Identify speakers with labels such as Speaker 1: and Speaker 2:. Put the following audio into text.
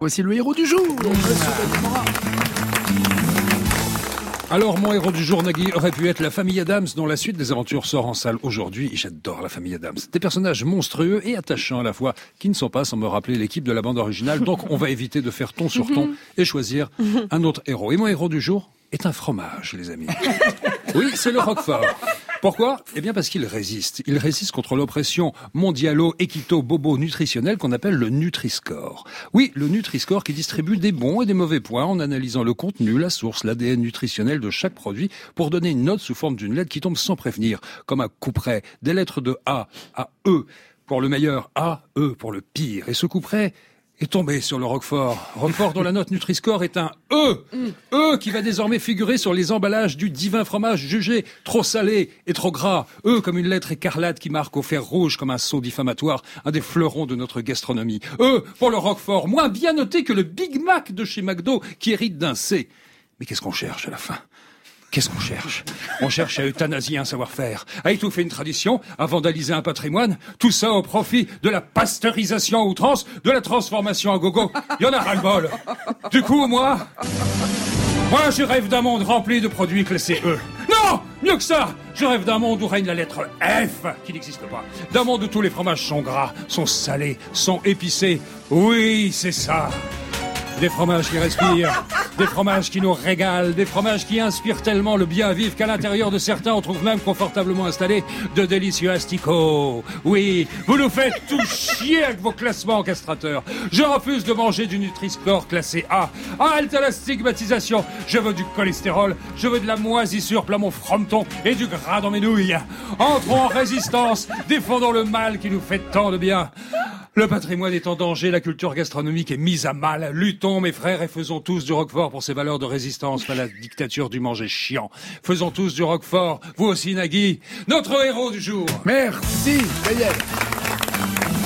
Speaker 1: Voici le héros du jour.
Speaker 2: Alors, mon héros du jour, Nagui, aurait pu être la famille Adams, dont la suite des aventures sort en salle aujourd'hui. Et j'adore la famille Adams. Des personnages monstrueux et attachants à la fois, qui ne sont pas sans me rappeler l'équipe de la bande originale. Donc, on va éviter de faire ton sur ton et choisir un autre héros. Et mon héros du jour est un fromage, les amis. Oui, c'est le Roquefort. Pourquoi ? Eh bien parce qu'il résiste. Il résiste contre l'oppression mondialo-équito-bobo-nutritionnelle qu'on appelle le Nutri-Score. Oui, le Nutri-Score qui distribue des bons et des mauvais points en analysant le contenu, la source, l'ADN nutritionnel de chaque produit pour donner une note sous forme d'une lettre qui tombe sans prévenir, comme un couperet, des lettres de A à E pour le meilleur, A, E pour le pire. Et ce couperet est tombé sur le Roquefort. Roquefort dont la note Nutri-Score est un E. E qui va désormais figurer sur les emballages du divin fromage jugé trop salé et trop gras. E comme une lettre écarlate qui marque au fer rouge comme un sceau diffamatoire, un des fleurons de notre gastronomie. E pour le Roquefort, moins bien noté que le Big Mac de chez McDo qui hérite d'un C. Mais qu'est-ce qu'on cherche à la fin ? Qu'est-ce qu'on cherche ? On cherche à euthanasier un savoir-faire, à étouffer une tradition, à vandaliser un patrimoine, tout ça au profit de la pasteurisation à outrance, de la transformation à gogo. Il y en a ras-le-bol. Du coup, moi, je rêve d'un monde rempli de produits classés E. Non ! Mieux que ça ! Je rêve d'un monde où règne la lettre F, qui n'existe pas. D'un monde où tous les fromages sont gras, sont salés, sont épicés. Oui, c'est ça. Des fromages qui respirent, des fromages qui nous régalent, des fromages qui inspirent tellement le bien vivre qu'à l'intérieur de certains, on trouve même confortablement installés de délicieux asticots. Oui, vous nous faites tout chier avec vos classements castrateurs. Je refuse de manger du Nutri-Score classé A. Halte à la stigmatisation. Je veux du cholestérol, je veux de la moisissure plein mon frometon et du gras dans mes nouilles. Entrons en résistance, défendons le mal qui nous fait tant de bien. Le patrimoine est en danger, la culture gastronomique est mise à mal. Luttons, mes frères, et faisons tous du Roquefort pour ses valeurs de résistance à la dictature du manger chiant. Faisons tous du Roquefort, vous aussi Nagui, notre héros du jour.
Speaker 1: Merci, Daniel.